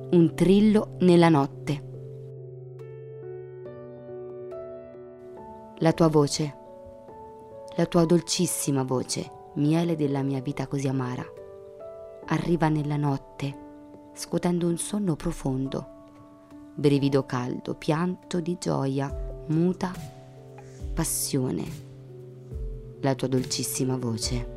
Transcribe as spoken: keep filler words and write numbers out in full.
un trillo nella notte. La tua voce, la tua dolcissima voce, miele della mia vita così amara, arriva nella notte, scuotendo un sonno profondo, brivido caldo, pianto di gioia, muta passione. La tua dolcissima voce.